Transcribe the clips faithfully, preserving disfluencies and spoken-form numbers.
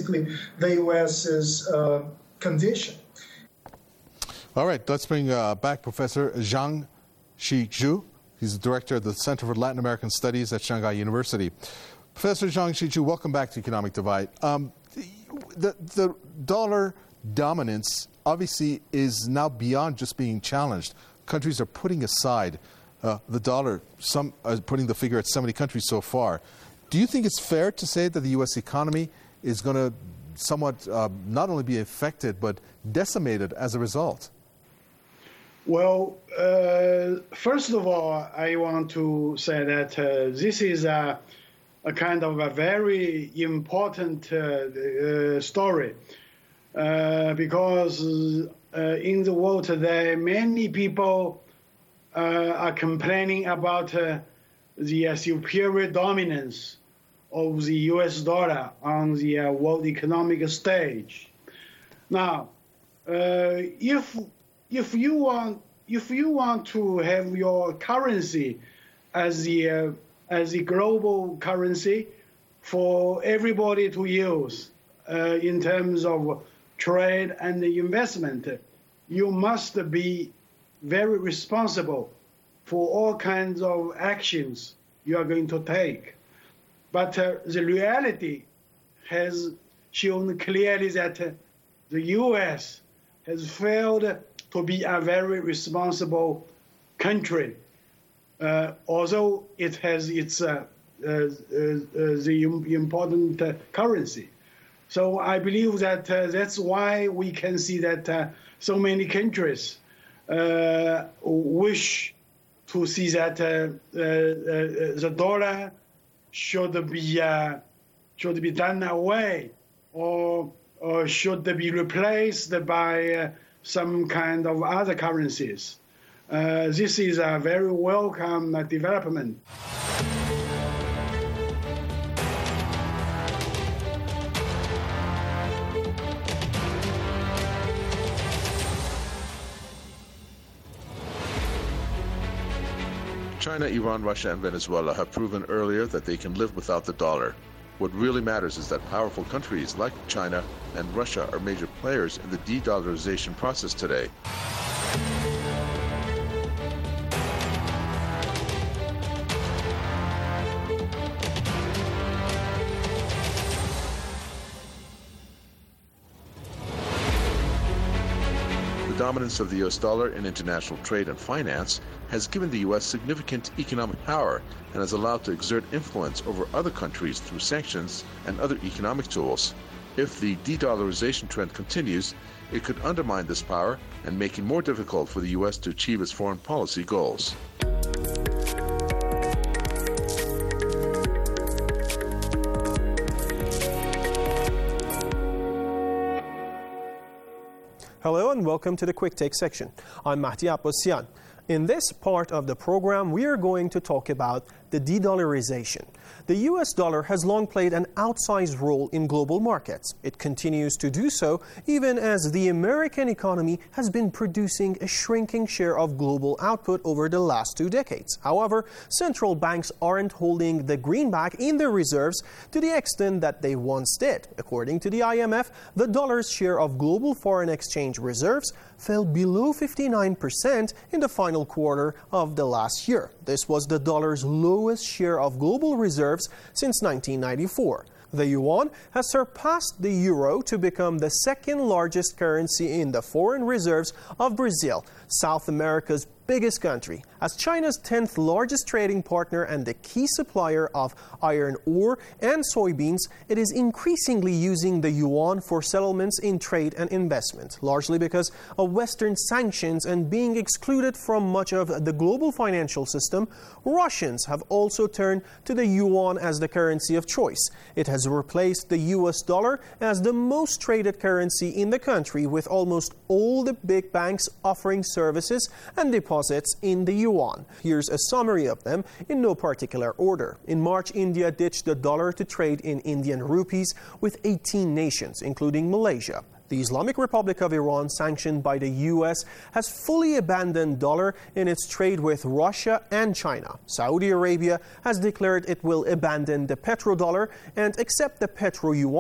basically the U S's uh, condition. All right, let's bring uh, back Professor Zhang Shizhu. He's the director of the Center for Latin American Studies at Shanghai University. Professor Zhang Shizhu, welcome back to Economic Divide. Um, the, the dollar dominance obviously is now beyond just being challenged. Countries are putting aside uh, the dollar, some are putting the figure at seventy countries so far. Do you think it's fair to say that the U S economy is going to somewhat uh, not only be affected but decimated as a result? Well, uh, first of all, I want to say that uh, this is a, a kind of a very important uh, uh, story uh, because uh, in the world today, many people uh, are complaining about uh, the uh, superior dominance of the U S dollar on the uh, world economic stage. Now, uh, if if you want if you want to have your currency as the uh, as the global currency for everybody to use uh, in terms of trade and investment, you must be very responsible for all kinds of actions you are going to take. But uh, the reality has shown clearly that uh, the U S has failed to be a very responsible country, uh, although it has its uh, uh, uh, the important uh, currency. So I believe that uh, that's why we can see that uh, so many countries uh, wish to see that uh, uh, uh, the dollar should be uh, should be done away, or or should be replaced by uh, some kind of other currencies. Uh, this is a very welcome uh, development. China, Iran, Russia, and Venezuela have proven earlier that they can live without the dollar. What really matters is that powerful countries like China and Russia are major players in the de-dollarization process today. The dominance of the U S dollar in international trade and finance has given the U S significant economic power and has allowed to exert influence over other countries through sanctions and other economic tools. If the de-dollarization trend continues, it could undermine this power and make it more difficult for the U S to achieve its foreign policy goals. Hello and welcome to the Quick Take section. I'm Mahdi Abbasian. In this part of the program, we are going to talk about the de-dollarization. The U S dollar has long played an outsized role in global markets. It continues to do so even as the American economy has been producing a shrinking share of global output over the last two decades. However, central banks aren't holding the greenback in their reserves to the extent that they once did. According to the I M F, the dollar's share of global foreign exchange reserves fell below fifty-nine percent in the final quarter of the last year. This was the dollar's lowest share of global reserves since nineteen ninety-four. The yuan has surpassed the euro to become the second largest currency in the foreign reserves of Brazil, South America's biggest country. As China's tenth largest trading partner and the key supplier of iron ore and soybeans, it is increasingly using the yuan for settlements in trade and investment, largely because of Western sanctions and being excluded from much of the global financial system. Russians have also turned to the yuan as the currency of choice. It has replaced the U S dollar as the most traded currency in the country, with almost all the big banks offering services and deposits in the yuan. Here's a summary of them in no particular order. In March, India ditched the dollar to trade in Indian rupees with eighteen nations, including Malaysia. The Islamic Republic of Iran, sanctioned by the U S, has fully abandoned dollar in its trade with Russia and China. Saudi Arabia has declared it will abandon the petrodollar and accept the petro-yuan.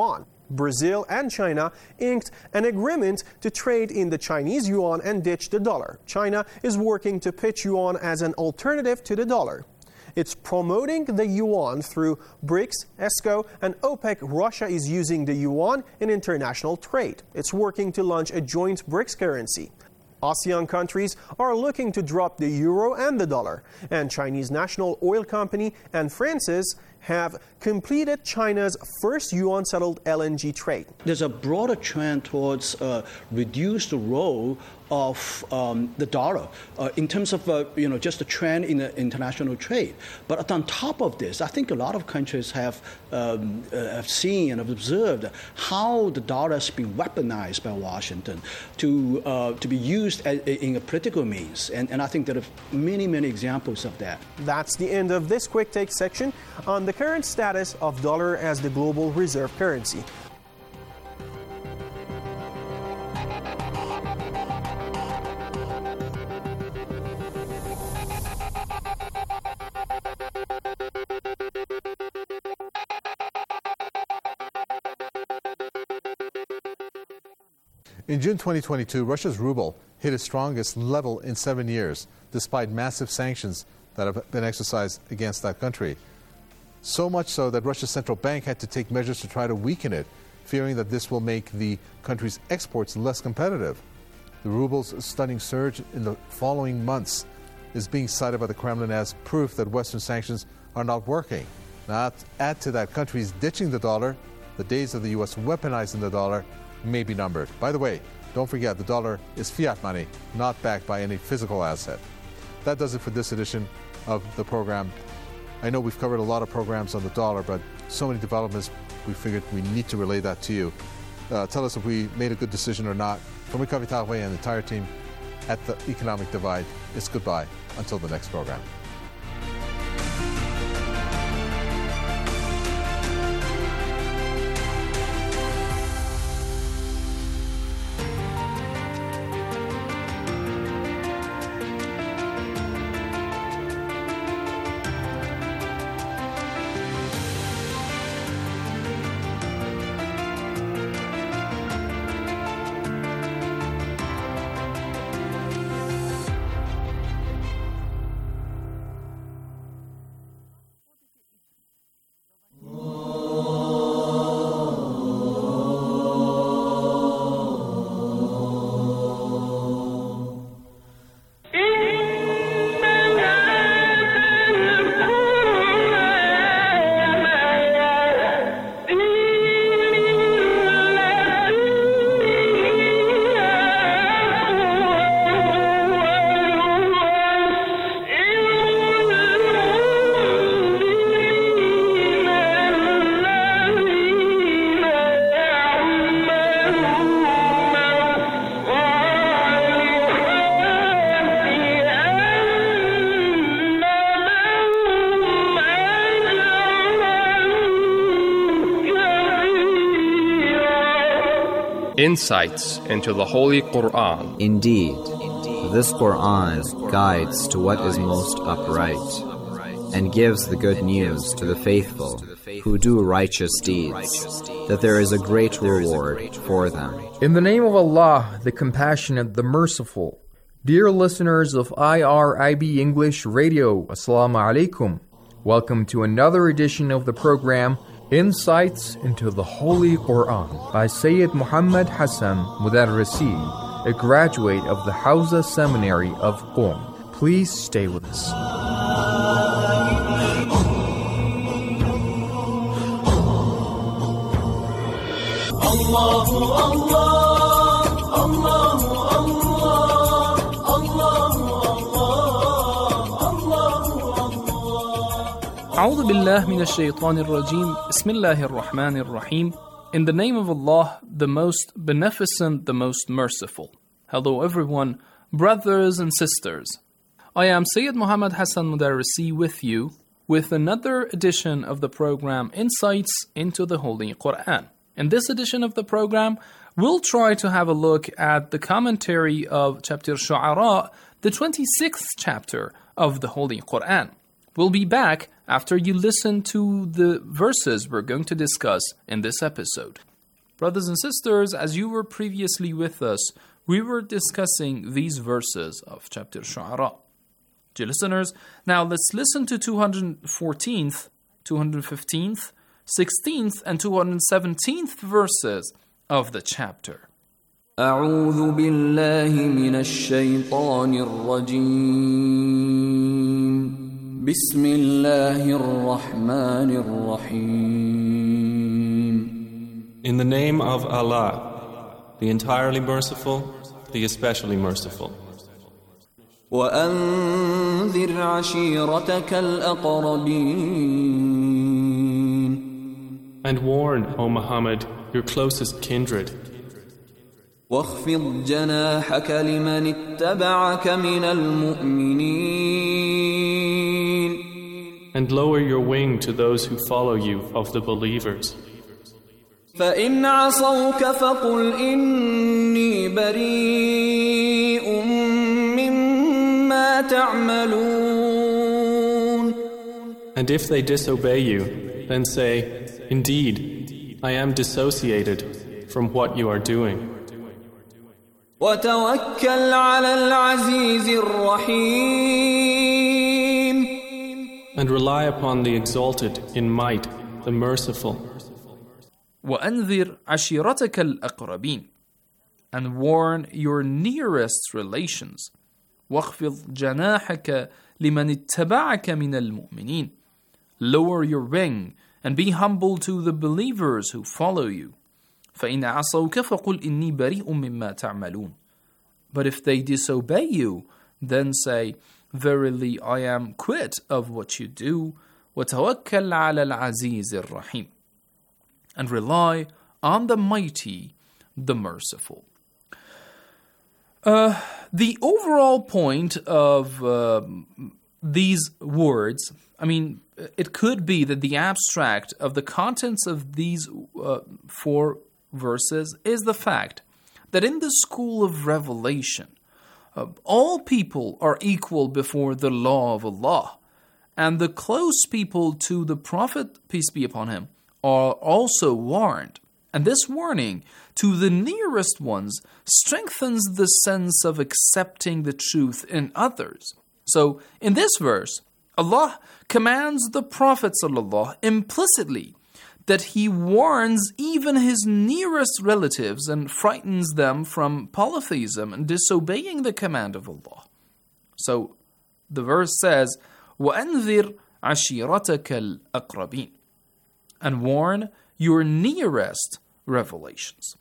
Brazil and China inked an agreement to trade in the Chinese yuan and ditch the dollar. China is working to pitch yuan as an alternative to the dollar. It's promoting the yuan through BRICS, ESCO, and OPEC. Russia is using the yuan in international trade. It's working to launch a joint BRICS currency. ASEAN countries are looking to drop the euro and the dollar, and Chinese National Oil Company and France's have completed China's first yuan-settled L N G trade. There's a broader trend towards uh, reduce the role of um, the dollar uh, in terms of uh, you know just a trend in the international trade. But on top of this, I think a lot of countries have um, uh, have seen and have observed how the dollar has been weaponized by Washington to uh, to be used as, in a political means, and, and I think there are many many examples of that. That's the end of this quick take section on the current status of dollar as the global reserve currency. In June twenty twenty-two, Russia's ruble hit its strongest level in seven years, despite massive sanctions that have been exercised against that country. So much so that Russia's central bank had to take measures to try to weaken it, fearing that this will make the country's exports less competitive. The ruble's stunning surge in the following months is being cited by the Kremlin as proof that Western sanctions are not working. Now, add to that countries ditching the dollar, the days of the U S weaponizing the dollar may be numbered. By the way, don't forget the dollar is fiat money, not backed by any physical asset. That does it for this edition of the program. I know we've covered a lot of programs on the dollar, but so many developments, we figured we need to relay that to you. Uh, tell us if we made a good decision or not. From Ikavi Tagwe and the entire team at the Economic Divide, it's goodbye until the next program. Insights into the Holy Quran. Indeed, this Quran guides to what is most upright and gives the good news to the faithful who do righteous deeds, that there is a great reward for them. In the name of Allah, the Compassionate, the Merciful. Dear listeners of I R I B English Radio, Assalamu alaikum. Welcome to another edition of the program Insights into the Holy Quran by Sayyid Muhammad Hassan Mudarrisi, a graduate of the Hausa Seminary of Qom. Please stay with us. Allahu Allah, Allahu Allah, Allahu A'udhu billah min ash-shaytanir rajim. Bismillahir Rahmanir Rahim. In the name of Allah, the most beneficent, the most merciful. Hello everyone, brothers and sisters. I am Sayyid Muhammad Hassan Mudarrisi with you with another edition of the program Insights into the Holy Quran. In this edition of the program, we'll try to have a look at the commentary of chapter Shu'ara, the twenty-sixth chapter of the Holy Quran. We'll be back after you listen to the verses we're going to discuss in this episode. Brothers and sisters, as you were previously with us, we were discussing these verses of chapter Shu'ara. Dear listeners, now let's listen to two hundred fourteenth, two hundred fifteenth, sixteenth, and two hundred seventeenth verses of the chapter. أعوذ بالله من الشيطان الرجيم بسم الله الرحمن الرحيم. In the name of Allah, the entirely merciful, the especially merciful. وأنذر عشيرتك الأقربين. And warn, O Muhammad, your closest kindred. واخفض جناحك لمن اتبعك من المؤمنين. And lower your wing to those who follow you of the believers. فإن عصوك فقل إني بريء مما تعملون. And if they disobey you, then say, indeed, I am dissociated from what you are doing. وتوكل على العزيز الرحيم. And rely upon the exalted in might, the merciful. وأنذر عشيرتك الأقربين. And warn your nearest relations. واخفض جناحك لمن اتبعك من المؤمنين. Lower your wing and be humble to the believers who follow you. فإن عصوك فقل إني بريء مما تعملون. But if they disobey you, then say, verily I am quit of what you do. وتوكل على العزيز الرحيم. And rely on the mighty, the merciful. Uh, the overall point of uh, these words, I mean, it could be that the abstract of the contents of these uh, four verses is the fact that in the school of revelation, uh, all people are equal before the law of Allah, and the close people to the Prophet, peace be upon him, are also warned. And this warning to the nearest ones strengthens the sense of accepting the truth in others. So, in this verse, Allah commands the Prophet ﷺ implicitly that he warns even his nearest relatives and frightens them from polytheism and disobeying the command of Allah. So, the verse says, وَأَنذِرْ عَشِيرَتَكَ الْأَقْرَبِينَ. And warn your nearest revelations.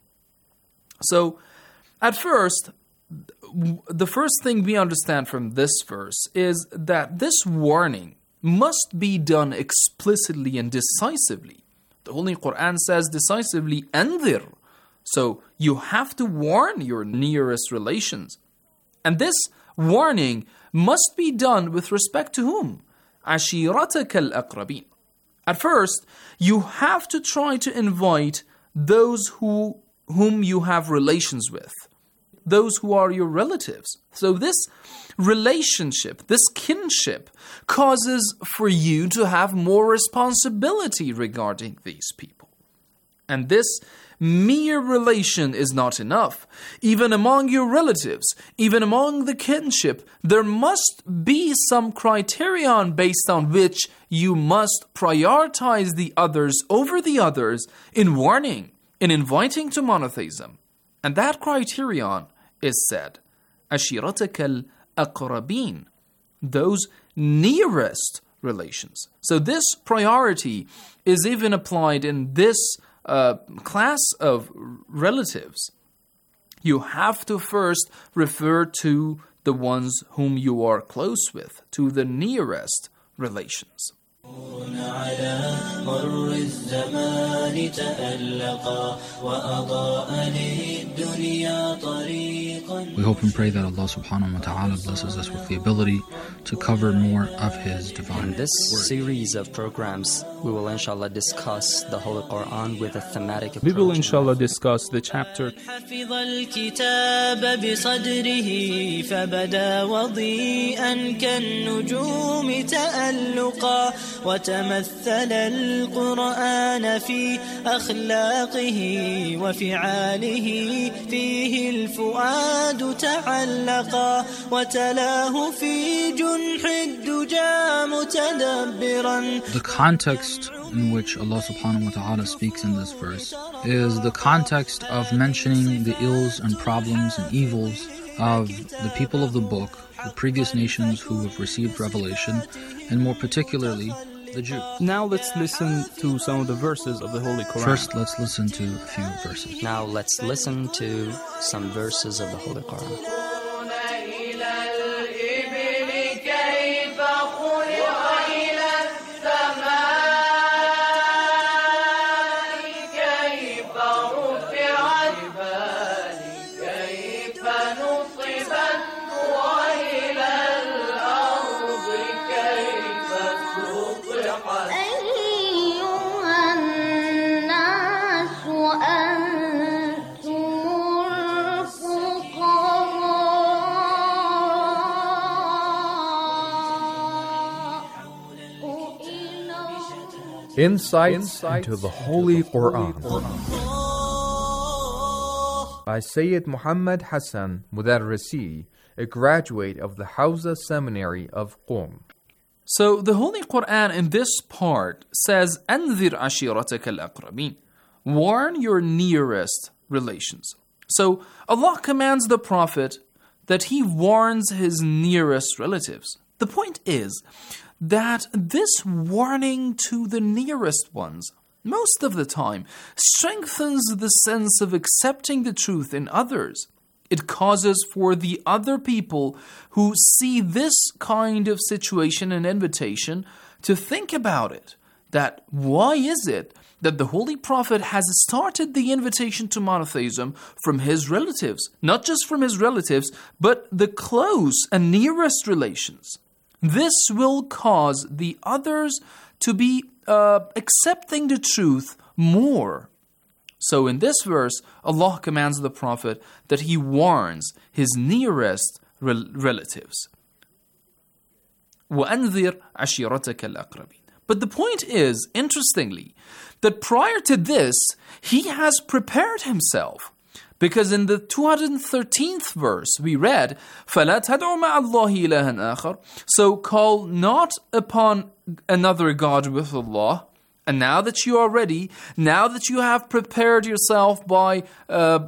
So, at first, the first thing we understand from this verse is that this warning must be done explicitly and decisively. The Holy Quran says decisively, anzir. So you have to warn your nearest relations. And this warning must be done with respect to whom? عشيرتك الأقربين. At first, you have to try to invite those who whom you have relations with, those who are your relatives. So this relationship, this kinship, causes for you to have more responsibility regarding these people. And this mere relation is not enough. Even among your relatives, even among the kinship, there must be some criterion based on which you must prioritize the others over the others in warning, in inviting to monotheism. And that criterion is said, عشيرتك الأقربين, those nearest relations. So this priority is even applied in this uh, class of relatives. You have to first refer to the ones whom you are close with, to the nearest relations. على مر الزمان تألقا وأضاء للدنيا طريقا. We hope and pray that Allah subhanahu wa ta'ala blesses us with the ability to cover more of His divine In this word. series of programs, we will inshallah discuss the Holy Quran with a thematic approach. We will inshallah discuss the chapter حفظ الكتاب بصدره فبدا وضيئا كالنجوم تألقا وتمثل القرآن في أخلاقه وفعاله فيه الفؤاد تعلقا وتلاه في جنح الدجى متدبرا. The context in which Allah subhanahu wa ta'ala speaks in this verse is the context of mentioning the ills and problems and evils of the people of the book, the previous nations who have received revelation, and more particularly the Jews. Now let's listen to some of the verses of the Holy Quran. First, let's listen to a few verses. Now let's listen to some verses of the Holy Quran. Insights into the Holy Quran by Sayyid Muhammad Hassan Mudarrisi, a graduate of the Hawza Seminary of Qom. So the Holy Quran in this part says, أَنذِرْ عَشِيرَتَكَ الْأَقْرَبِينَ, warn your nearest relations. So Allah commands the Prophet that he warns his nearest relatives. The point is that this warning to the nearest ones, most of the time, strengthens the sense of accepting the truth in others. It causes for the other people who see this kind of situation and invitation to think about it. That why is it that the Holy Prophet has started the invitation to monotheism from his relatives? Not just from his relatives, but the close and nearest relations. This will cause the others to be uh, accepting the truth more. So in this verse, Allah commands the Prophet that he warns his nearest rel- relatives. وَأَنذِرْ عَشِيرَتَكَ الْأَقْرَبِينَ. But the point is, interestingly, that prior to this, he has prepared himself. Because in the two hundred thirteenth verse, we read, فَلَا تَدْعُ مَعَ اللَّهِ إِلَهًا آخَرَ. So call not upon another God with Allah. And now that you are ready, now that you have prepared yourself by uh,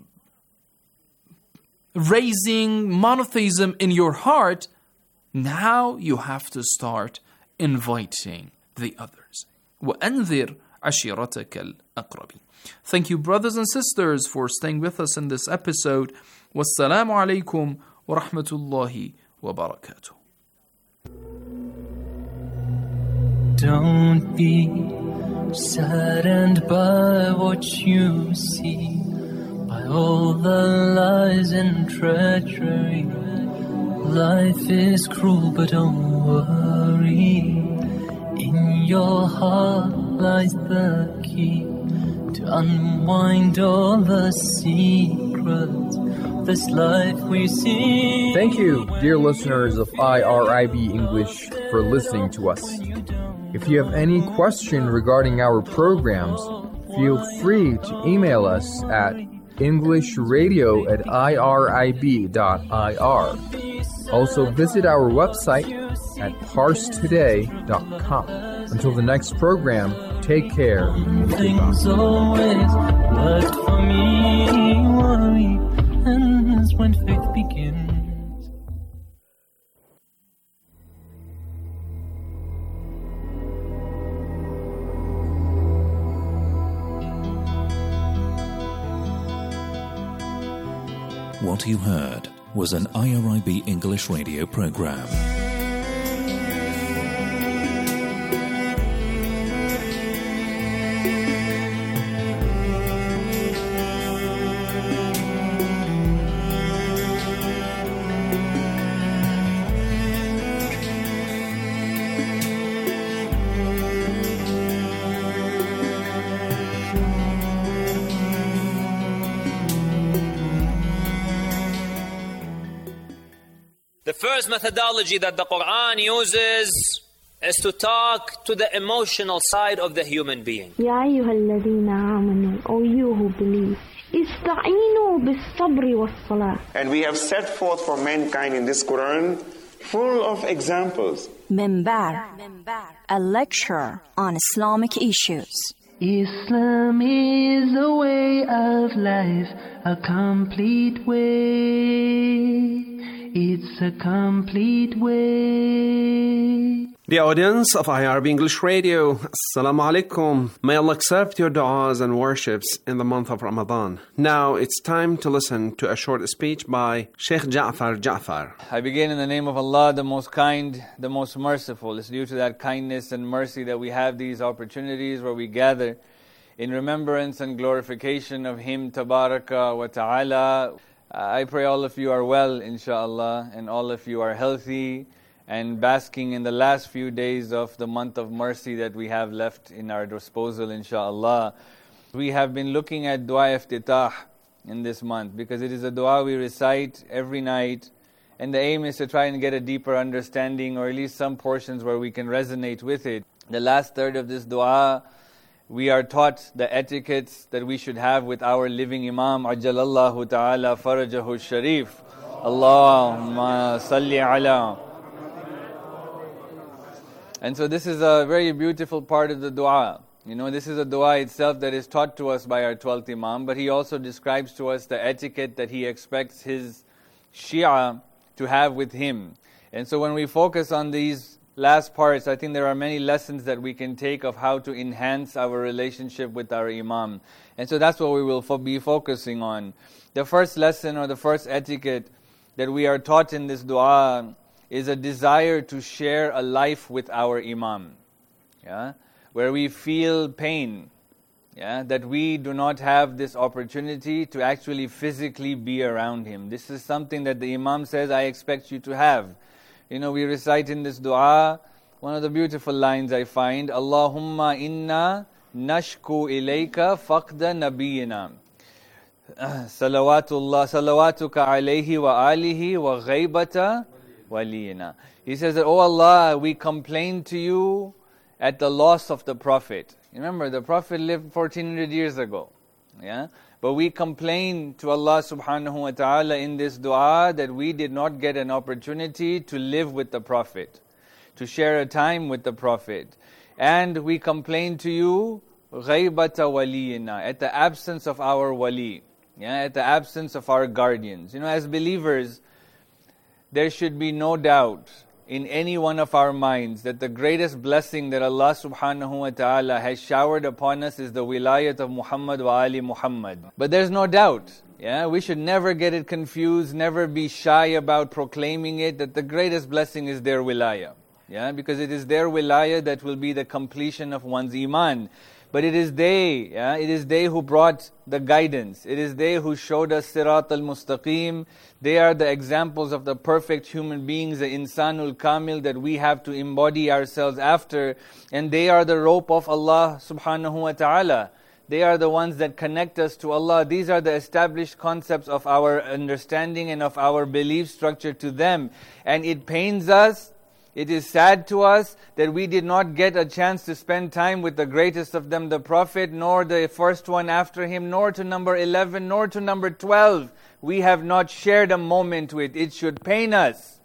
raising monotheism in your heart, now you have to start inviting the others. وَأَنذِرْ عَشِيرَتَكَ الْأَقْرَبِينَ. Thank you, brothers and sisters, for staying with us in this episode. Wassalamu alaikum wa rahmatullahi wa barakatuh. Don't be saddened by what you see, by all the lies and treachery. Life is cruel, but don't worry. In your heart lies the key to unwind all the secrets of this life we see. Thank you, dear listeners of I R I B English, for listening to us. If you have any question regarding our programs, feel free to email us at englishradio at irib dot I R. Also visit our website at parse today dot com. Until the next program, take care. Things always worked for me. Worry ends when faith begins. What you heard was an I R I B English radio program. The first methodology that the Quran uses is to talk to the emotional side of the human being. يا أيها الذين آمنوا, O you who believe, استعينوا بالصبر والصلاة. And we have set forth for mankind in this Quran full of examples. Minbar, a lecture on Islamic issues. Islam is a way of life, a complete way. It's a complete way. The audience of I R B English Radio, Assalamu alaikum. May Allah accept your du'as and worships in the month of Ramadan. Now it's time to listen to a short speech by Sheikh Ja'far Ja'far. I begin in the name of Allah, the most kind, the most merciful. It's due to that kindness and mercy that we have these opportunities where we gather in remembrance and glorification of Him, Tabaraka wa Ta'ala. I pray all of you are well, inshallah, and all of you are healthy and basking in the last few days of the month of mercy that we have left in our disposal, inshallah. We have been looking at Dua Iftitah in this month because it is a dua we recite every night, and the aim is to try and get a deeper understanding, or at least some portions where we can resonate with it. The last third of this dua, we are taught the etiquettes that we should have with our living Imam, Ajjalallahu Ta'ala Farajahu Sharif. Allahumma salli ala. And so this is a very beautiful part of the dua. You know, this is a dua itself that is taught to us by our twelfth Imam, but he also describes to us the etiquette that he expects his Shia to have with him. And so when we focus on these last parts, I think there are many lessons that we can take of how to enhance our relationship with our Imam. And so that's what we will fo- be focusing on. The first lesson or the first etiquette that we are taught in this dua is a desire to share a life with our Imam, yeah, where we feel pain, yeah, that we do not have this opportunity to actually physically be around him. This is something that the Imam says, I expect you to have. You know, we recite in this dua, one of the beautiful lines I find, Allahumma inna nashku ilayka faqda nabiyina. Salawatullah, salawatuka alayhi wa alihi wa ghaibata waliyina. He says that, oh Allah, we complain to you at the loss of the Prophet. Remember, the Prophet lived fourteen hundred years ago. Yeah? But we complain to Allah subhanahu wa ta'ala in this dua that we did not get an opportunity to live with the Prophet, to share a time with the Prophet. And we complain to you, ghaibata waliyina, at the absence of our wali, yeah, at the absence of our guardians. You know, as believers, there should be no doubt in any one of our minds that the greatest blessing that Allah subhanahu wa ta'ala has showered upon us is the wilayat of Muhammad wa Ali Muhammad. But there's no doubt, yeah, we should never get it confused, never be shy about proclaiming it, that the greatest blessing is their wilayah. Yeah, because it is their wilayah that will be the completion of one's iman. But it is they, yeah, it is they who brought the guidance. It is they who showed us Sirat al-Mustaqim. They are the examples of the perfect human beings, the Insanul Kamil that we have to embody ourselves after. And they are the rope of Allah subhanahu wa ta'ala. They are the ones that connect us to Allah. These are the established concepts of our understanding and of our belief structure to them. And it pains us, it is sad to us that we did not get a chance to spend time with the greatest of them, the Prophet, nor the first one after him, nor to number eleven, nor to number twelve. We have not shared a moment with. It should pain us.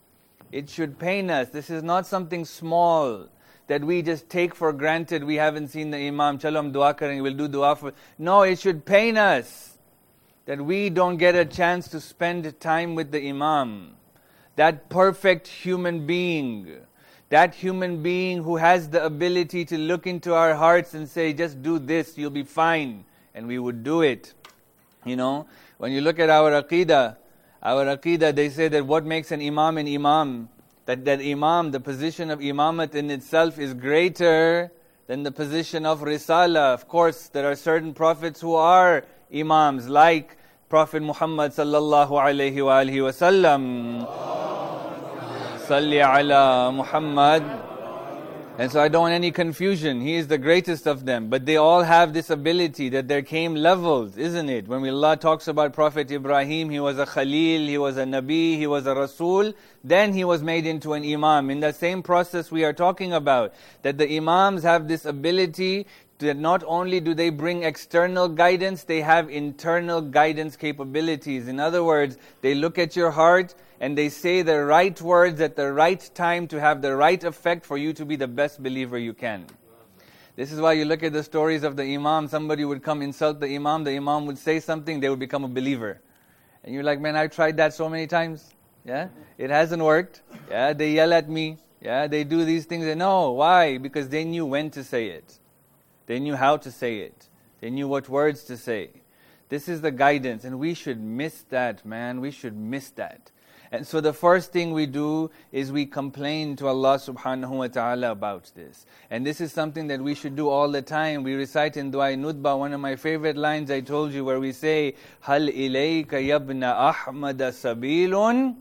It should pain us. This is not something small that we just take for granted. We haven't seen the Imam. Chalo hum dua karenge, we'll do dua for. No, it should pain us that we don't get a chance to spend time with the Imam. That perfect human being, that human being who has the ability to look into our hearts and say, just do this, you'll be fine. And we would do it. You know, when you look at our Aqidah, our Aqidah, they say that what makes an Imam an Imam, that that Imam, the position of Imamat in itself is greater than the position of Risala. Of course, there are certain prophets who are Imams, like Prophet Muhammad sallallahu alayhi wa alihi wa sallam. Salli ala Muhammad. And so I don't want any confusion. He is the greatest of them. But they all have this ability that there came levels, isn't it? When Allah talks about Prophet Ibrahim, he was a Khalil, he was a Nabi, he was a Rasul. Then he was made into an Imam. In the same process we are talking about, that the Imams have this ability that not only do they bring external guidance, they have internal guidance capabilities. In other words, they look at your heart and they say the right words at the right time to have the right effect for you to be the best believer you can. This is why you look at the stories of the Imam. Somebody would come insult the Imam, the Imam would say something, they would become a believer. And you're like, man, I've tried that so many times. Yeah, it hasn't worked. Yeah, they yell at me. Yeah, they do these things. And no, why? Because they knew when to say it. They knew how to say it. They knew what words to say. This is the guidance, and we should miss that, man. We should miss that. And so the first thing we do is we complain to Allah subhanahu wa ta'ala about this. And this is something that we should do all the time. We recite in Dua Nudba, one of my favorite lines I told you, where we say, Hal ilayka yabna Ahmad sabilun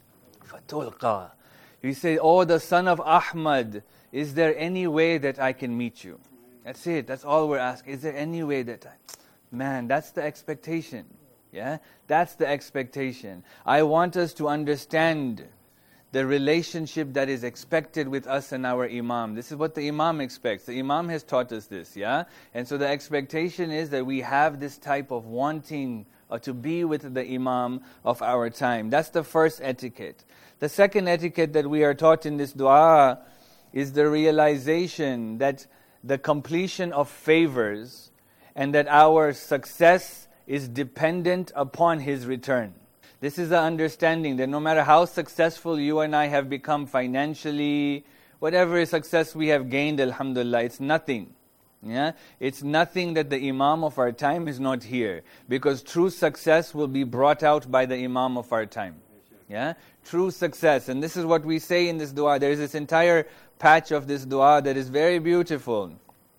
fatulqa. We say, oh, the son of Ahmad, is there any way that I can meet you? That's it. That's all we're asking. Is there any way that I... Man, that's the expectation. Yeah? That's the expectation. I want us to understand the relationship that is expected with us and our Imam. This is what the Imam expects. The Imam has taught us this, yeah? And so the expectation is that we have this type of wanting uh, to be with the Imam of our time. That's the first etiquette. The second etiquette that we are taught in this dua is the realization that the completion of favors and that our success is dependent upon His return. This is the understanding that no matter how successful you and I have become financially, whatever success we have gained, alhamdulillah, it's nothing. Yeah, it's nothing that the Imam of our time is not here, because true success will be brought out by the Imam of our time. Yeah, true success. And this is what we say in this dua. There is this entire patch of this dua that is very beautiful.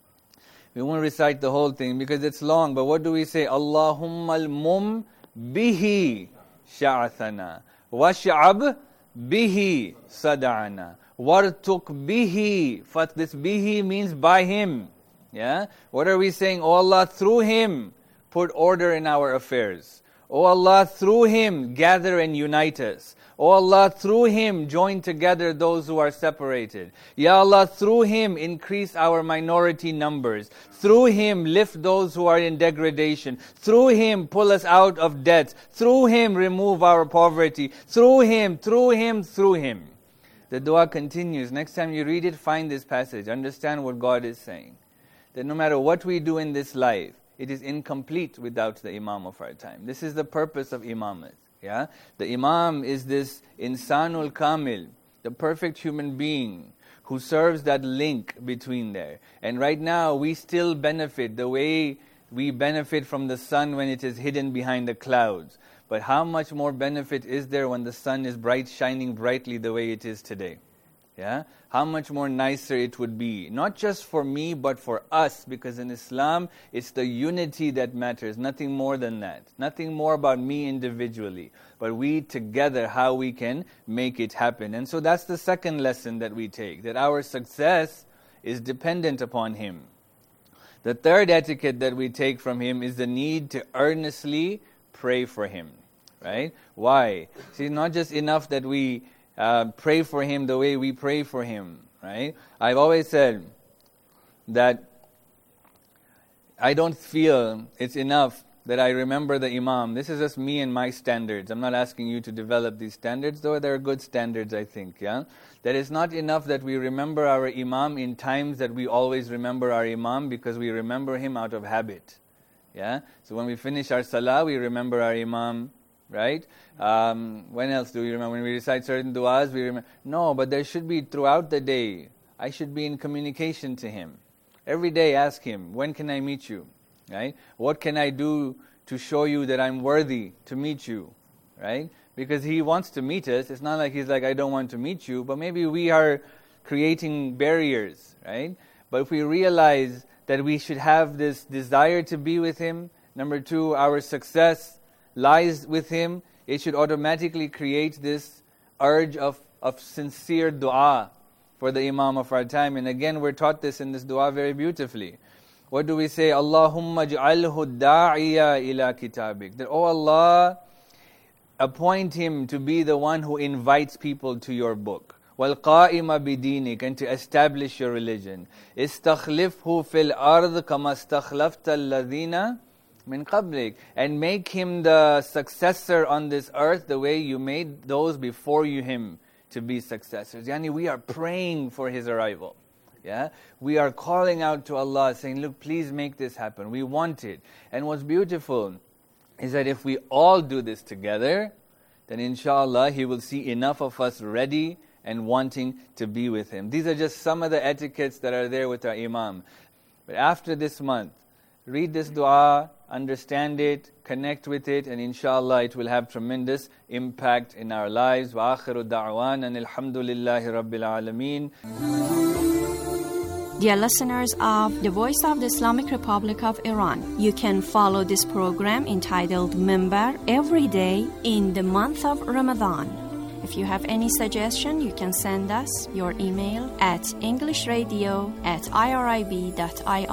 We won't recite the whole thing because it's long, but what do we say? Allahumma al-mum bihi sha'athana wash'ab bihi sada'ana wartuk bihi. But this bihi means by him. Yeah? What are we saying? Oh Allah, through him, put order in our affairs. Oh Allah, through him, gather and unite us. Oh Allah, through him, join together those who are separated. Ya Allah, through him, increase our minority numbers. Through him, lift those who are in degradation. Through him, pull us out of debt. Through him, remove our poverty. Through him, through him, through him. The dua continues. Next time you read it, find this passage. Understand what God is saying. That no matter what we do in this life, it is incomplete without the Imam of our time. This is the purpose of Imamat. Yeah? The Imam is this Insanul Kamil, the perfect human being who serves that link between there. And right now we still benefit the way we benefit from the sun when it is hidden behind the clouds. But how much more benefit is there when the sun is bright, shining brightly the way it is today? Yeah? How much more nicer it would be. Not just for me, but for us. Because in Islam, it's the unity that matters. Nothing more than that. Nothing more about me individually. But we together, how we can make it happen. And so that's the second lesson that we take. That our success is dependent upon Him. The third etiquette that we take from Him is the need to earnestly pray for Him. Right? Why? See, not just enough that we Uh, pray for him the way we pray for him, right? I've always said that I don't feel it's enough that I remember the Imam. This is just me and my standards. I'm not asking you to develop these standards, though they're good standards, I think, yeah? That it's not enough that we remember our Imam in times that we always remember our Imam because we remember him out of habit, yeah? So when we finish our Salah, we remember our Imam, right? Um, when else do we remember? When we recite certain du'as, we remember. No, but there should be throughout the day, I should be in communication to him. Every day ask him, when can I meet you? Right? What can I do to show you that I'm worthy to meet you? Right? Because he wants to meet us. It's not like he's like, I don't want to meet you, but maybe we are creating barriers, right? But if we realize that we should have this desire to be with him, number two, our success lies with him, it should automatically create this urge of, of sincere dua for the Imam of our time. And again, we're taught this in this dua very beautifully. What do we say? Allahumma ja'alhu da'iya ila kitabik. That, oh Allah, appoint him to be the one who invites people to your book. وَالْقَائِمَ بِدِينِكَ, and to establish your religion. إِسْتَخْلِفْهُ فِي الْأَرْضِ كَمَا اسْتَخْلَفْتَ الَّذِينَ مِنْ قَبْلِكَ, and make him the successor on this earth the way you made those before you him to be successors. Yani, we are praying for his arrival. Yeah, we are calling out to Allah saying, look, please make this happen. We want it. And what's beautiful is that if we all do this together, then inshallah He will see enough of us ready and wanting to be with Him. These are just some of the etiquettes that are there with our Imam. But after this month, read this dua, understand it, connect with it, and inshallah it will have tremendous impact in our lives. Wa akhiru da'wan and alhamdulillahi rabbil alameen. Dear listeners of the Voice of the Islamic Republic of Iran, you can follow this program entitled Minbar every day in the month of Ramadan. If you have any suggestion, you can send us your email at englishradio at irib dot ir.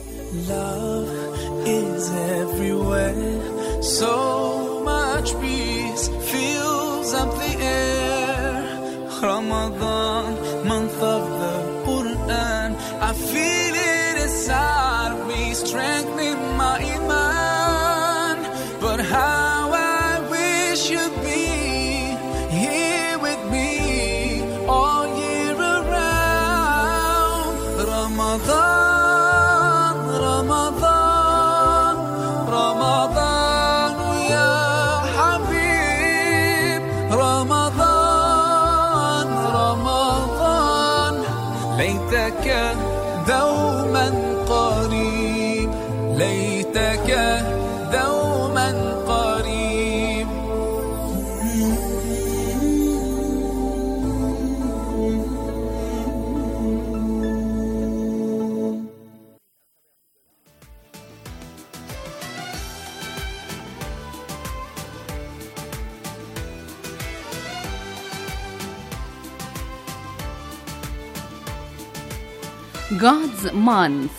Love is everywhere, so much peace fills up the air. Ramadan, month of the Quran, I feel it inside me, strengthening my iman. But how I wish you'd be here with me all year around. Ramadan, Ramadan, Ramadan, ya Habib. Ramadan, Ramadan, ليتك دوما قريب، ليتك دوما قريب. God's Month.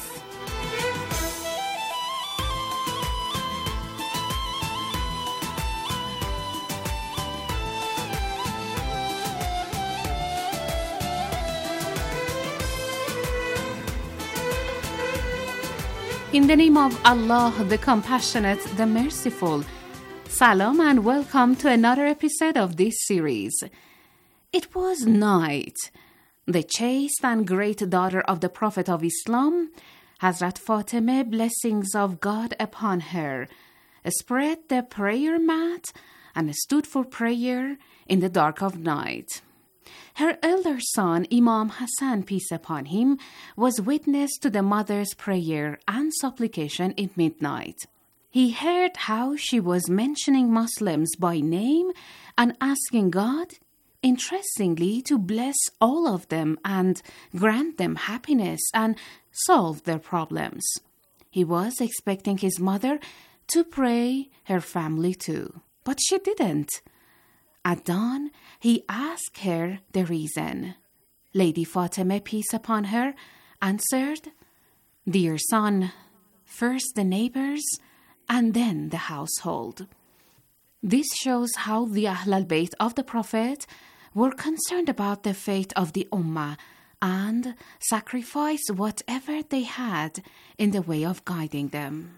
In the name of Allah, the Compassionate, the Merciful. Salam and welcome to another episode of this series. It was night. The chaste and great daughter of the Prophet of Islam, Hazrat Fatimah, blessings of God upon her, spread the prayer mat and stood for prayer in the dark of night. Her elder son, Imam Hassan, peace upon him, was witness to the mother's prayer and supplication in midnight. He heard how she was mentioning Muslims by name and asking God, interestingly, to bless all of them and grant them happiness and solve their problems. He was expecting his mother to pray her family too, but she didn't. At dawn, he asked her the reason. Lady Fatima, peace upon her, answered, "Dear son, first the neighbors and then the household." This shows how the Ahl al-Bayt of the Prophet were concerned about the fate of the Ummah and sacrificed whatever they had in the way of guiding them.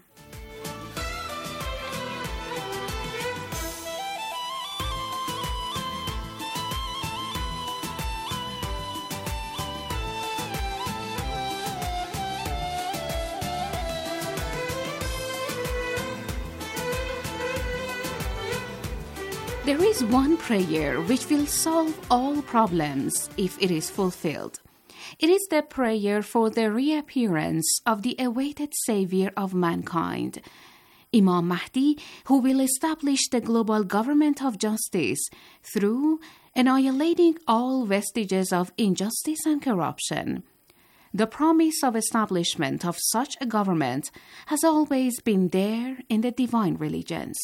There is one prayer which will solve all problems if it is fulfilled. It is the prayer for the reappearance of the awaited Savior of mankind, Imam Mahdi, who will establish the global government of justice through annihilating all vestiges of injustice and corruption. The promise of establishment of such a government has always been there in the divine religions.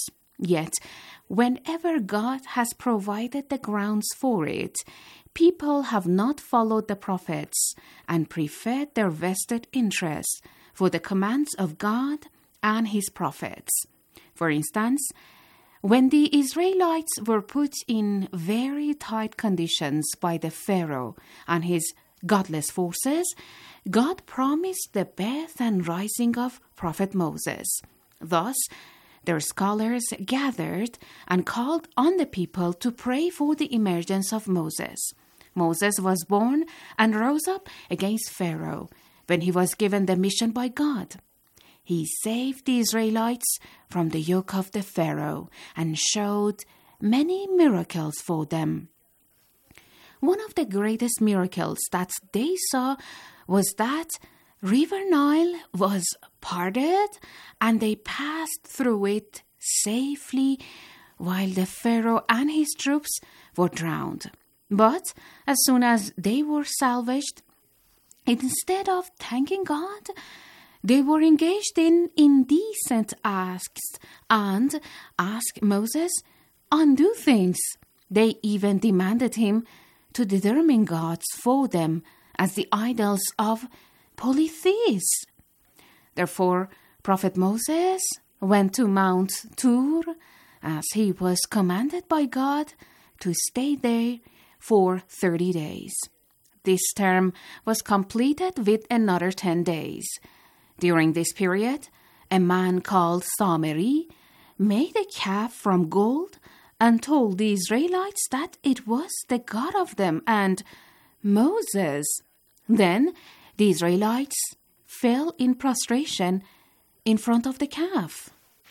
Yet, whenever God has provided the grounds for it, people have not followed the prophets and preferred their vested interests for the commands of God and His prophets. For instance, when the Israelites were put in very tight conditions by the Pharaoh and his godless forces, God promised the birth and rising of Prophet Moses. Thus, their scholars gathered and called on the people to pray for the emergence of Moses. Moses was born and rose up against Pharaoh when he was given the mission by God. He saved the Israelites from the yoke of the Pharaoh and showed many miracles for them. One of the greatest miracles that they saw was that River Nile was parted and they passed through it safely while the Pharaoh and his troops were drowned. But as soon as they were salvaged, instead of thanking God, they were engaged in indecent acts and asked Moses undue things. They even demanded him to determine gods for them as the idols of polytheists. Therefore, Prophet Moses went to Mount Tur as he was commanded by God to stay there for thirty days. This term was completed with another ten days. During this period, a man called Samiri made a calf from gold and told the Israelites that it was the God of them and Moses. Then the Israelites fell in prostration in front of the calf.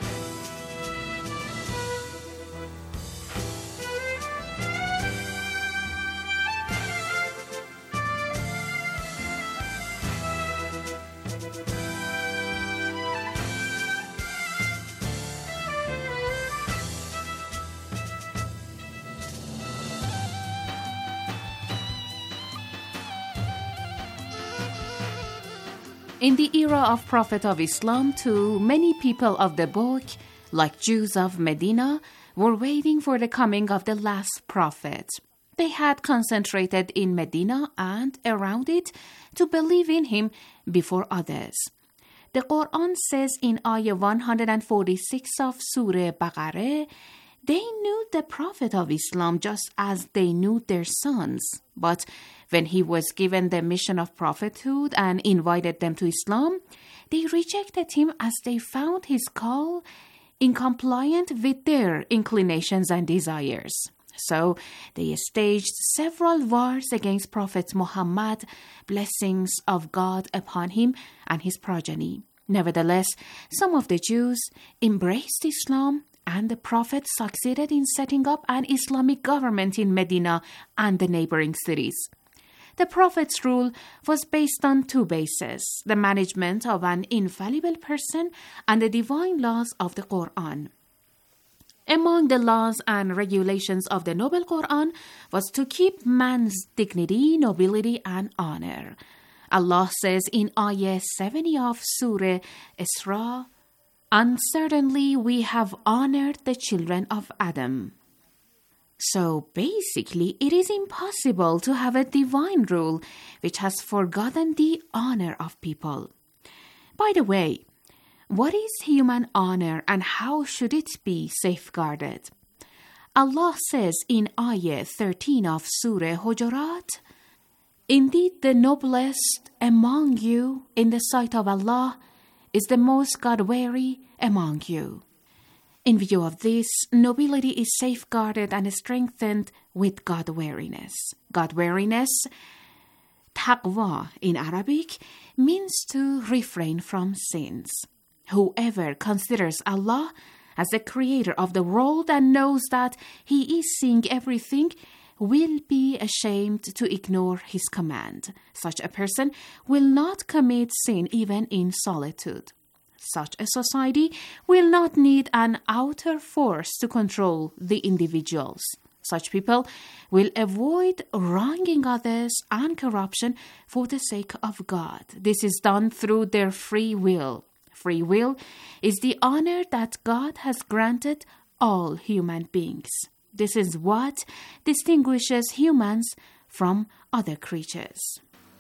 In the era of Prophet of Islam too, many people of the book, like Jews of Medina, were waiting for the coming of the last prophet. They had concentrated in Medina and around it to believe in him before others. The Quran says in Ayah one forty-six of Surah Baqarah, they knew the Prophet of Islam just as they knew their sons. But when he was given the mission of prophethood and invited them to Islam, they rejected him as they found his call incompliant with their inclinations and desires. So they staged several wars against Prophet Muhammad, blessings of God upon him and his progeny. Nevertheless, some of the Jews embraced Islam, and the Prophet succeeded in setting up an Islamic government in Medina and the neighboring cities. The Prophet's rule was based on two bases: the management of an infallible person and the divine laws of the Quran. Among the laws and regulations of the Noble Quran was to keep man's dignity, nobility, and honor. Allah says in Ayah seventy of Surah Isra, "And certainly we have honored the children of Adam." So basically, it is impossible to have a divine rule which has forgotten the honor of people. By the way, what is human honor and how should it be safeguarded? Allah says in Ayah thirteen of Surah Hujurat, "Indeed, the noblest among you in the sight of Allah is the most God-wary among you." In view of this, nobility is safeguarded and strengthened with God-wariness. God-wariness, taqwa in Arabic, means to refrain from sins. Whoever considers Allah as the creator of the world and knows that He is seeing everything will be ashamed to ignore His command. Such a person will not commit sin even in solitude. Such a society will not need an outer force to control the individuals. Such people will avoid wronging others and corruption for the sake of God. This is done through their free will. Free will is the honor that God has granted all human beings. This is what distinguishes humans from other creatures.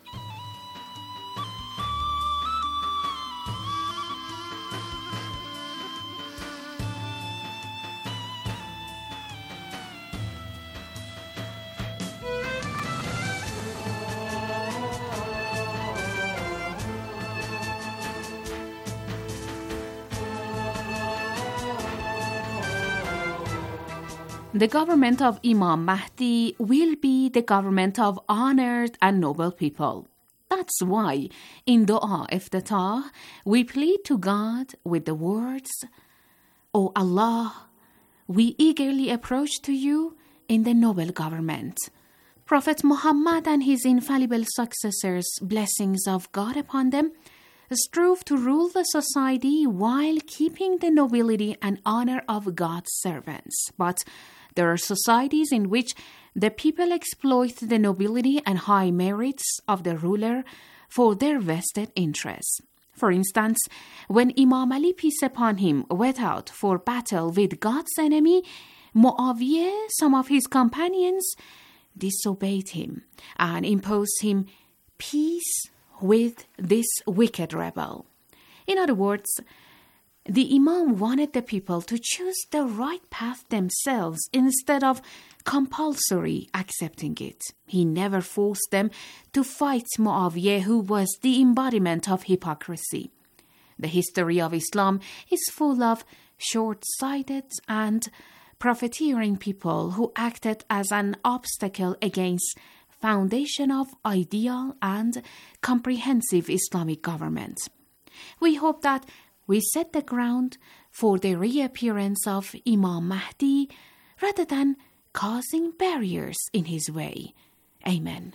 The government of Imam Mahdi will be the government of honored and noble people. That's why in Dua Iftatah we plead to God with the words, O Allah, we eagerly approach to you in the noble government. Prophet Muhammad and his infallible successors, blessings of God upon them, strove to rule the society while keeping the nobility and honor of God's servants. But there are societies in which the people exploit the nobility and high merits of the ruler for their vested interests. For instance, when Imam Ali, peace upon him, went out for battle with God's enemy, Muawiyah, some of his companions, disobeyed him and imposed him peace with this wicked rebel. In other words, the Imam wanted the people to choose the right path themselves instead of compulsory accepting it. He never forced them to fight Muawiyah, who was the embodiment of hypocrisy. The history of Islam is full of short-sighted and profiteering people who acted as an obstacle against foundation of ideal and comprehensive Islamic government. We hope that we set the ground for the reappearance of Imam Mahdi rather than causing barriers in his way. Amen.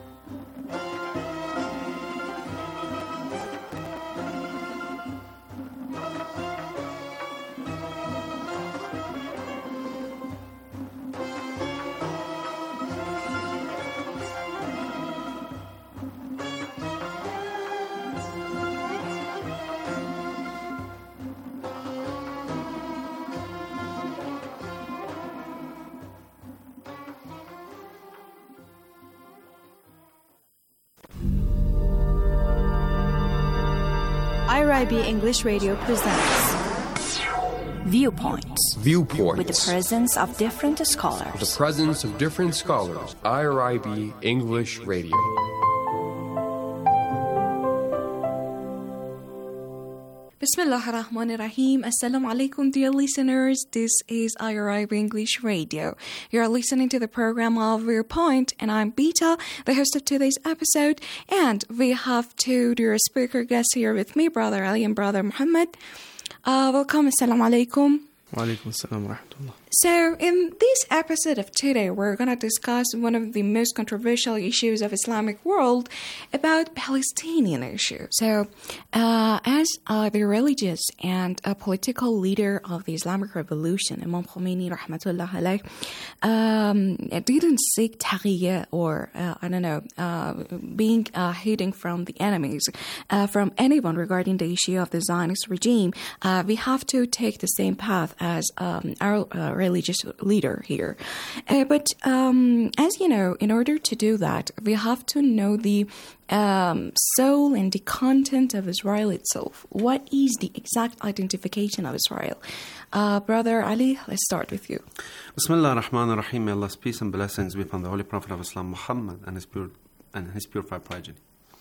I R I B English Radio presents Viewpoints. Viewpoints. With the presence of different scholars. With the presence of different scholars. I R I B English Radio. Bismillah ar-Rahman ar-Rahim. Assalamu alaikum, dear listeners. This is I R I B English Radio. You're listening to the program of Viewpoint, and I'm Beta, the host of today's episode. And we have two dear speaker guests here with me, Brother Ali and Brother Muhammad. Uh, welcome. Assalamu alaikum. Wa alaikum assalam wa rahmatullah. So, in this episode of today, we're going to discuss one of the most controversial issues of Islamic world about Palestinian issue. So, uh, as uh, the religious and uh, political leader of the Islamic Revolution, Imam Khomeini, rahmatullah alayh, um, didn't seek taqiyya or, uh, I don't know, uh, being uh, hidden from the enemies, uh, from anyone regarding the issue of the Zionist regime. Uh, we have to take the same path as um, our uh, religious leader here. Uh, but um, as you know, in order to do that, we have to know the um, soul and the content of Israel itself. What is the exact identification of Israel? Uh, Brother Ali, let's start with you. Bismillah ar-Rahman ar-Rahim. May Allah's peace and blessings be upon the Holy Prophet of Islam, Muhammad, and his pure and his purified progeny.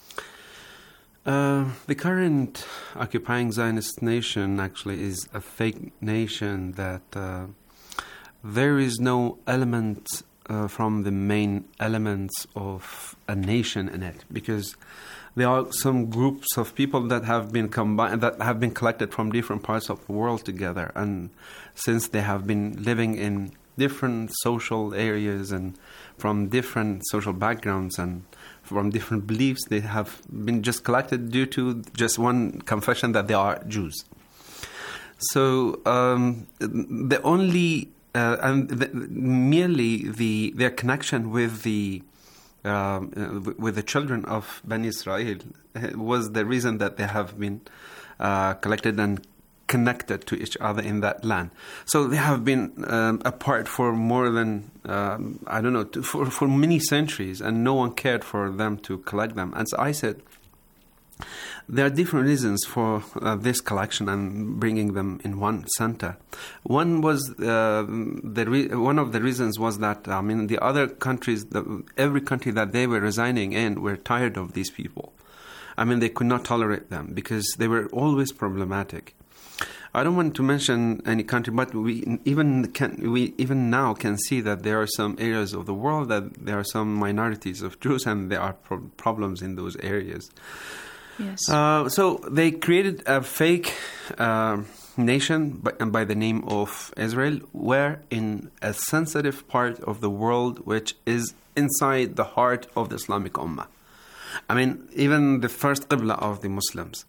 Uh, the current occupying Zionist nation actually is a fake nation that uh, there is no element uh, from the main elements of a nation in it, because there are some groups of people that have been combined, that have been collected from different parts of the world together, and since they have been living in different social areas and from different social backgrounds and from different beliefs, they have been just collected due to just one confession that they are Jews. So um, the only uh, and the, merely the their connection with the um, uh, with the children of Bani Israel was the reason that they have been uh, collected and connected to each other in that land. So they have been um, apart for more than, um, I don't know, to, for, for many centuries, and no one cared for them to collect them. And so I said, there are different reasons for uh, this collection and bringing them in one center. One was uh, the re- one of the reasons was that I mean the other countries, the, every country that they were residing in, were tired of these people. I mean they could not tolerate them because they were always problematic. I don't want to mention any country, but we even can we even now can see that there are some areas of the world that there are some minorities of Jews, and there are pro- problems in those areas. Yes. Uh, so they created a fake uh, nation by, by the name of Israel, where in a sensitive part of the world, which is inside the heart of the Islamic Ummah. I mean, even the first Qibla of the Muslims.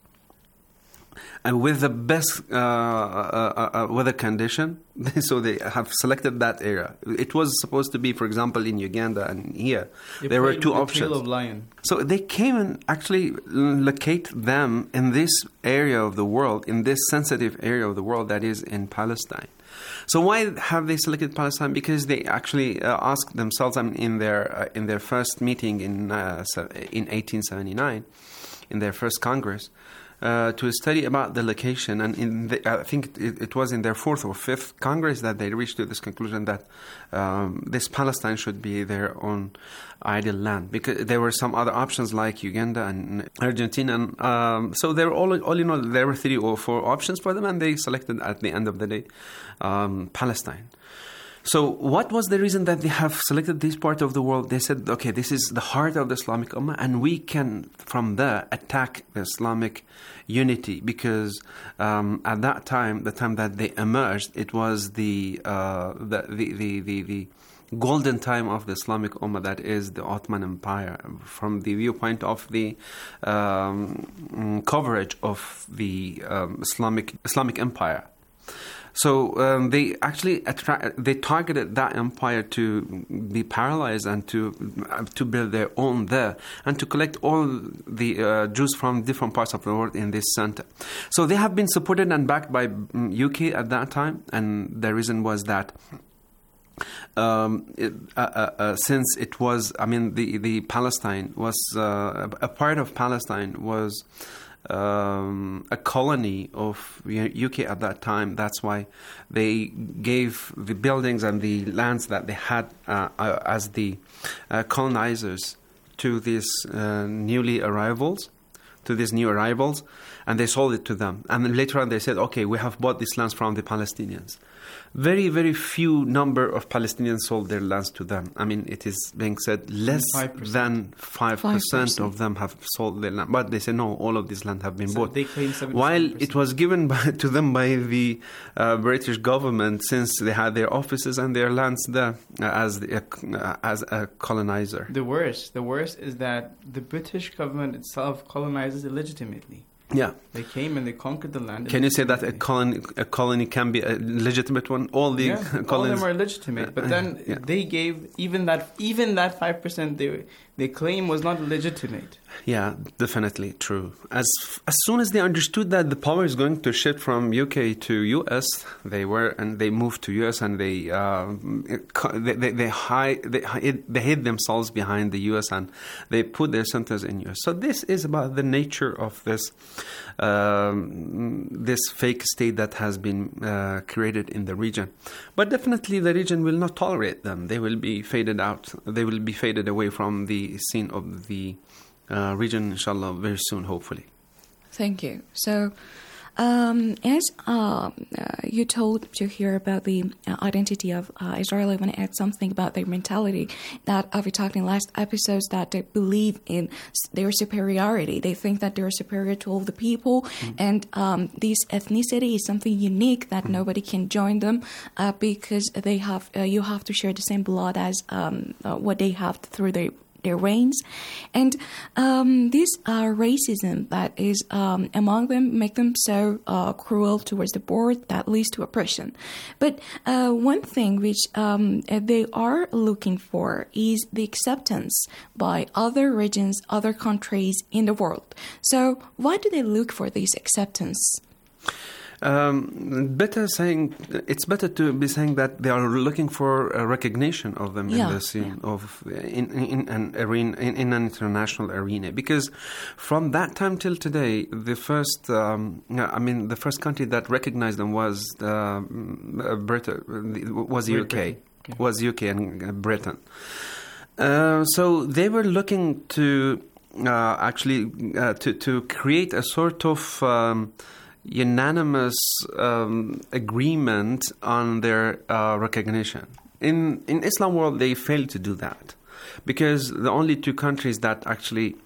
And with the best uh, uh, uh, weather condition, so they have selected that area. It was supposed to be, for example, in Uganda and here. They there were two the options. Tail of lion. So they came and actually locate them in this area of the world, in this sensitive area of the world that is in Palestine. So why have they selected Palestine? Because they actually uh, asked themselves, I mean, in their uh, in their first meeting in uh, in eighteen seventy-nine, in their first Congress. Uh, to study about the location, and in the, I think it, it was in their fourth or fifth Congress that they reached to this conclusion that um, this Palestine should be their own ideal land, because there were some other options like Uganda and Argentina, and um, so there were all, all in all there were three or four options for them, and they selected at the end of the day um, Palestine. So what was the reason that they have selected this part of the world? They said, okay, this is the heart of the Islamic Ummah, and we can, from there, attack the Islamic unity, because um, at that time, the time that they emerged, it was the, uh, the, the, the, the, the golden time of the Islamic Ummah, that is the Ottoman Empire, from the viewpoint of the um, coverage of the um, Islamic Islamic Empire. So um, they actually attract, they targeted that empire to be paralyzed and to uh, to build their own there, and to collect all the uh, Jews from different parts of the world in this center. So they have been supported and backed by um, U K at that time, and the reason was that um, it, uh, uh, uh, since it was, I mean, the the Palestine was uh, a part of Palestine was. Um, a colony of U K at that time. That's why they gave the buildings and the lands that they had uh, uh, as the uh, colonizers to these uh, newly arrivals, to these new arrivals, and they sold it to them. And then later on they said, okay, we have bought these lands from the Palestinians. Very, very few number of Palestinians sold their lands to them. I mean, it is being said less five percent. Than five percent of them have sold their land. But they say, no, all of these land have been so bought. They claim While it was given by, to them by the uh, British government, since they had their offices and their lands there uh, as, the, uh, as a colonizer. The worst, the worst is that the British government itself colonizes illegitimately. Yeah. They came and they conquered the land. Can you say that a colony, a colony can be a legitimate one? All the yeah, colonies, all of them are legitimate. But then yeah. they gave even that even that five percent they they claim was not legitimate. Yeah, definitely true. As as soon as they understood that the power is going to shift from U K to U S, they were and they moved to U S and they uh, they they they, hide, they hid, they hid themselves behind the U S and they put their centers in U S. So this is about the nature of this um, this fake state that has been uh, created in the region. But definitely the region will not tolerate them. They will be faded out. They will be faded away from the scene of the Uh, region, inshallah, very soon, hopefully. Thank you. So, um, as uh, uh, you told to hear about the uh, identity of uh, Israel, I want to add something about their mentality that uh, we talked in last episodes, that they believe in their superiority. They think that they're superior to all the people, mm-hmm. and um, this ethnicity is something unique that mm-hmm. nobody can join them uh, because they have uh, you have to share the same blood as um, uh, what they have through their their reigns. And um, this uh, racism that is um, among them make them so uh, cruel towards the poor that leads to oppression. But uh, one thing which um, they are looking for is the acceptance by other regions, other countries in the world. So why do they look for this acceptance? Um, better saying, it's better to be saying that they are looking for a recognition of them Yeah, in the scene of in, in an arena, in, in an international arena. Because from that time till today, the first, um, I mean, the first country that recognized them was uh, Britain, was the U K, Yeah. was U K and uh, Britain. Uh, so they were looking to uh, actually uh, to to create a sort of um, unanimous um, agreement on their uh, recognition. In in Islam world, they failed to do that because the only two countries that actually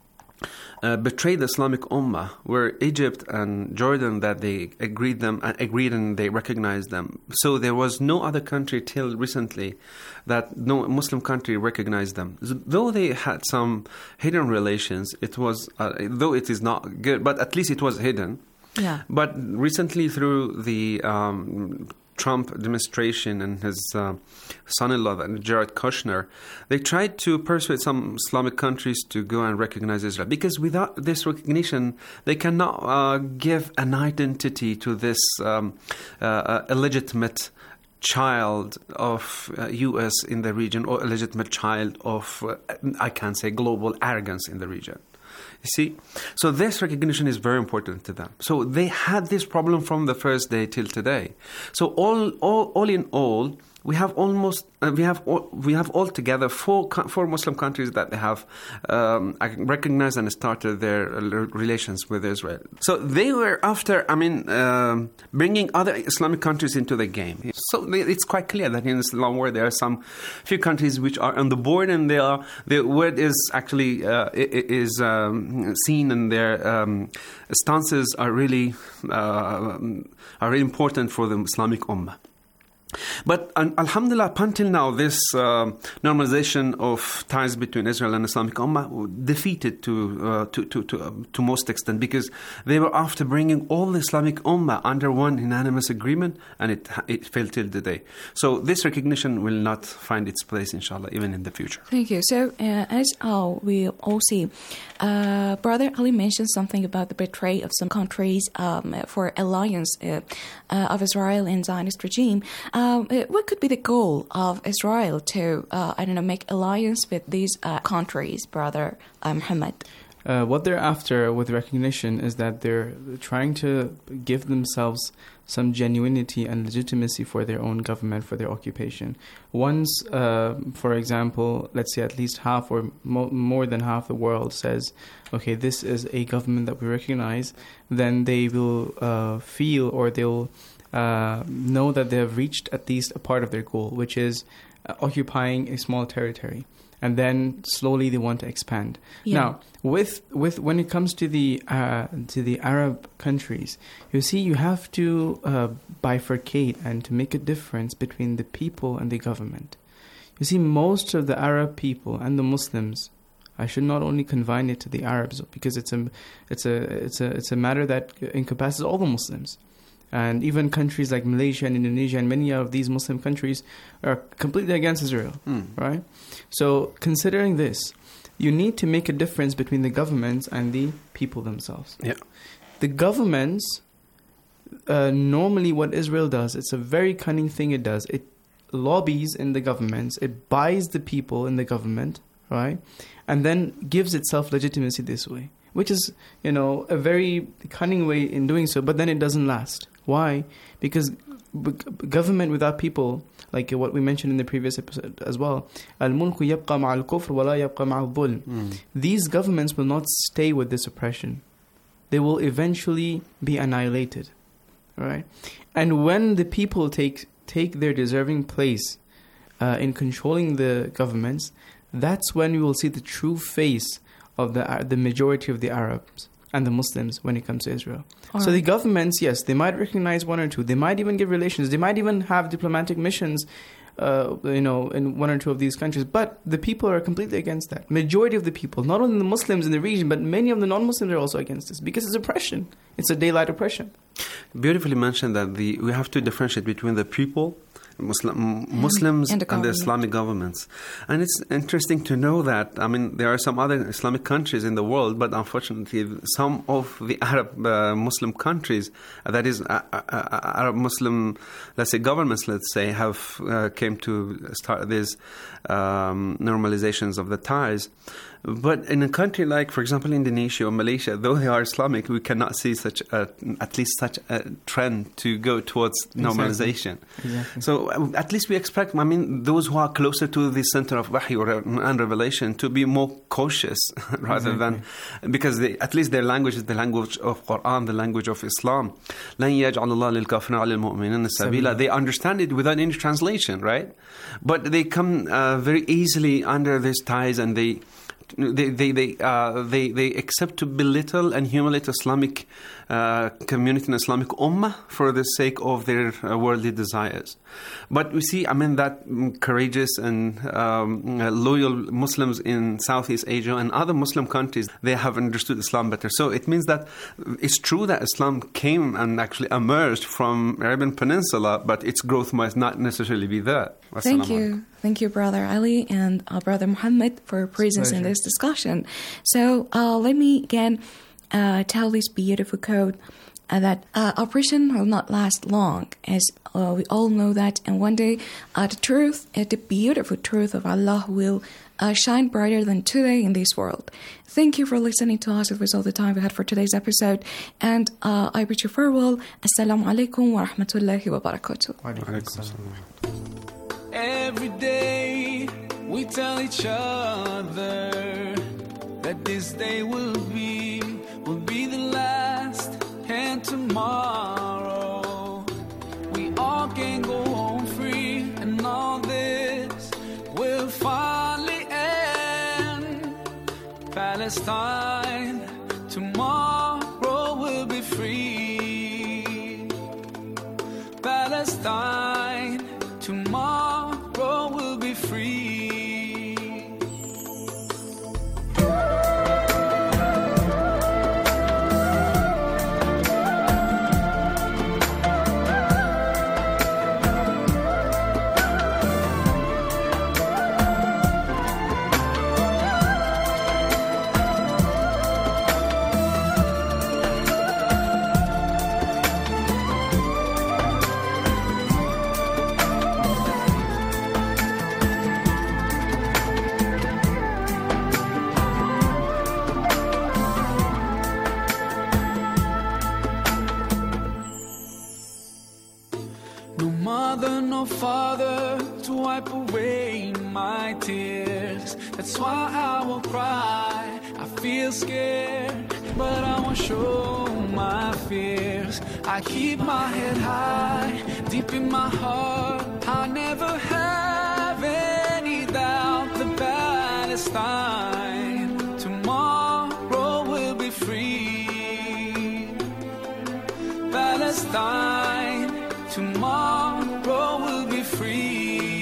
uh, betrayed the Islamic Ummah were Egypt and Jordan, that they agreed them uh, agreed and they recognized them. So there was no other country till recently that no Muslim country recognized them. Though they had some hidden relations, it was uh, though it is not good, but at least it was hidden. Yeah. But recently, through the um, Trump administration and his uh, son-in-law, Jared Kushner, they tried to persuade some Islamic countries to go and recognize Israel. Because without this recognition, they cannot uh, give an identity to this um, uh, illegitimate child of uh, U S in the region, or illegitimate child of, uh, I can say, global arrogance in the region. You see? So this recognition is very important to them. So they had this problem from the first day till today. So all all, all in all, we have almost uh, we have all, we have altogether four four Muslim countries that they have um, recognized and started their uh, relations with Israel. So they were after, I mean, um, bringing other Islamic countries into the game. So they, it's quite clear that in Islam world there are some few countries which are on the board, and they are the word is actually uh, is um, seen, and their um, stances are really uh, are really important for the Islamic Ummah. But um, alhamdulillah, up until now, this uh, normalization of ties between Israel and Islamic Ummah defeated to uh, to to to, uh, to most extent, because they were after bringing all the Islamic Ummah under one unanimous agreement, and it it failed till today. So this recognition will not find its place, inshallah, even in the future. Thank you. So uh, as uh, we all see, uh, Brother Ali mentioned something about the betray of some countries um, for alliance uh, uh, of Israel and Zionist regime. Um, what could be the goal of Israel to, uh, I don't know, make alliance with these uh, countries, Brother uh, Muhammad? Uh, what they're after with recognition is that they're trying to give themselves some genuinity and legitimacy for their own government, for their occupation. Once, uh, for example, let's say at least half or mo- more than half the world says, okay, this is a government that we recognize, then they will uh, feel, or they'll Uh, know that they have reached at least a part of their goal, which is uh, occupying a small territory, and then slowly they want to expand. Yeah. Now, with with when it comes to the uh, to the Arab countries, you see, you have to uh, bifurcate and to make a difference between the people and the government. You see, most of the Arab people and the Muslims, I should not only confine it to the Arabs, because it's a it's a it's a it's a matter that encompasses all the Muslims. And even countries like Malaysia and Indonesia and many of these Muslim countries are completely against Israel, mm. right? So considering this, you need to make a difference between the governments and the people themselves. Yeah. The governments, uh, normally what Israel does, it's a very cunning thing it does. It lobbies in the governments, it buys the people in the government, right? And then gives itself legitimacy this way, which is, you know, a very cunning way in doing so, but then it doesn't last. Why? Because government without people, like what we mentioned in the previous episode as well, al-mulku yabqa ma'al kufr wa la yabqa ma'al dhulm. These governments will not stay with this oppression. They will eventually be annihilated, right? And when the people take take their deserving place uh, in controlling the governments, that's when we will see the true face of the the majority of the Arabs and the Muslims when it comes to Israel. All so right. The governments, yes, they might recognize one or two. They might even give relations. They might even have diplomatic missions, uh, you know, in one or two of these countries. But the people are completely against that. Majority of the people, not only the Muslims in the region, but many of the non-Muslims are also against this because it's oppression. It's a daylight oppression. Beautifully mentioned that the we have to differentiate between the people Muslim, Muslims and the, and the Islamic governments. And it's interesting to know that, I mean, there are some other Islamic countries in the world, but unfortunately, some of the Arab uh, Muslim countries, uh, that is, uh, uh, Arab Muslim, let's say, governments, let's say, have uh, came to start these um, normalizations of the ties. But in a country like, for example, Indonesia or Malaysia, though they are Islamic, we cannot see such a, at least such a trend to go towards normalization. Exactly. Exactly. So uh, at least we expect, I mean, those who are closer to the center of wahy or and revelation to be more cautious rather Exactly. than, because they, at least their language is the language of Quran, the language of Islam. لَن يَجْعَلَ اللَّهُ لِلْكَافِرِينَ عَلَى الْمُؤْمِنِينَ سَبِيلًا. They understand it without any translation, right? But they come uh, very easily under these ties, and they They they they, uh, they they accept to belittle and humiliate Islamic uh, community and Islamic ummah for the sake of their uh, worldly desires. But we see, I mean, that courageous and um, uh, loyal Muslims in Southeast Asia and other Muslim countries, they have understood Islam better. So it means that it's true that Islam came and actually emerged from Arabian Peninsula, but its growth must not necessarily be there. Thank you. Thank you, Brother Ali and uh, Brother Muhammad, for your presence in this discussion. So uh, let me again uh, tell this beautiful quote uh, that uh, oppression will not last long, as uh, we all know that. And one day, uh, the truth, uh, the beautiful truth of Allah will uh, shine brighter than today in this world. Thank you for listening to us. It was all the time we had for today's episode. And uh, I bid you farewell. Assalamu alaikum wa rahmatullahi wa barakatuh. Every day we tell each other that this day will be, will be the last, and tomorrow we all can go home free, and all this will finally end. Palestine, tomorrow will be free. Palestine, tomorrow will be free. No father to wipe away my tears. That's why I will cry. I feel scared, but I won't show my fears. I keep my head high, deep in my heart. I never have any doubt that Palestine tomorrow will be free. Palestine tomorrow will be free.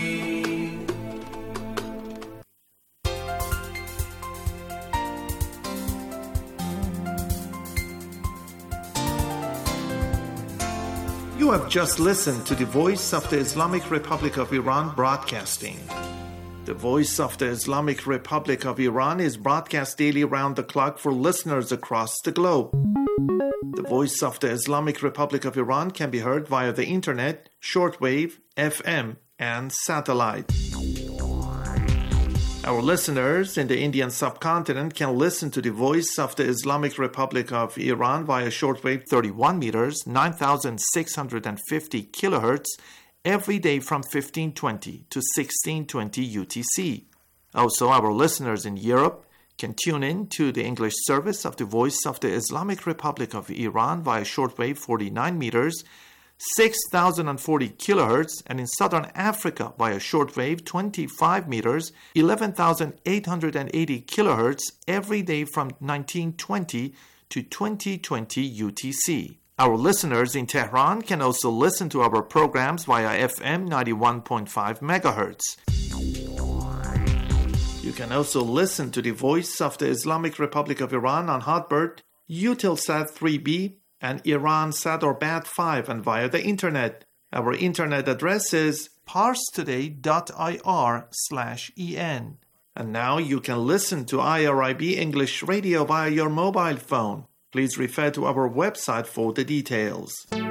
You have just listened to the Voice of the Islamic Republic of Iran broadcasting. The Voice of the Islamic Republic of Iran is broadcast daily around the clock for listeners across the globe. The Voice of the Islamic Republic of Iran can be heard via the internet, shortwave, F M, and satellite. Our listeners in the Indian subcontinent can listen to the Voice of the Islamic Republic of Iran via shortwave thirty-one meters, nine thousand six hundred fifty kilohertz, every day from fifteen twenty to sixteen twenty U T C. Also, our listeners in Europe can tune in to the English service of the Voice of the Islamic Republic of Iran via shortwave forty-nine meters, six thousand forty kilohertz, and in Southern Africa via shortwave twenty-five meters, eleven thousand eight hundred eighty kilohertz, every day from nineteen twenty to twenty twenty U T C. Our listeners in Tehran can also listen to our programs via F M ninety-one point five megahertz. You can also listen to the Voice of the Islamic Republic of Iran on Hotbird, Eutelsat three B, and Iransat or Bat five, and via the internet. Our internet address is parstoday.ir slash en. And now you can listen to I R I B English Radio via your mobile phone. Please refer to our website for the details.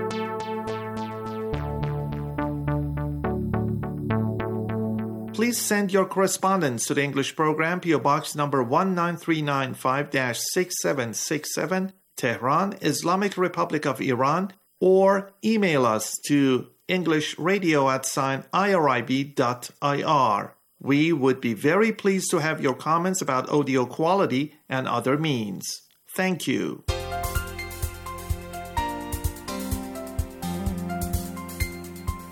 Please send your correspondence to the English program, P O Box number one nine three nine five dash six seven six seven, Tehran, Islamic Republic of Iran, or email us to englishradio at sign irib dot ir. We would be very pleased to have your comments about audio quality and other means. Thank you.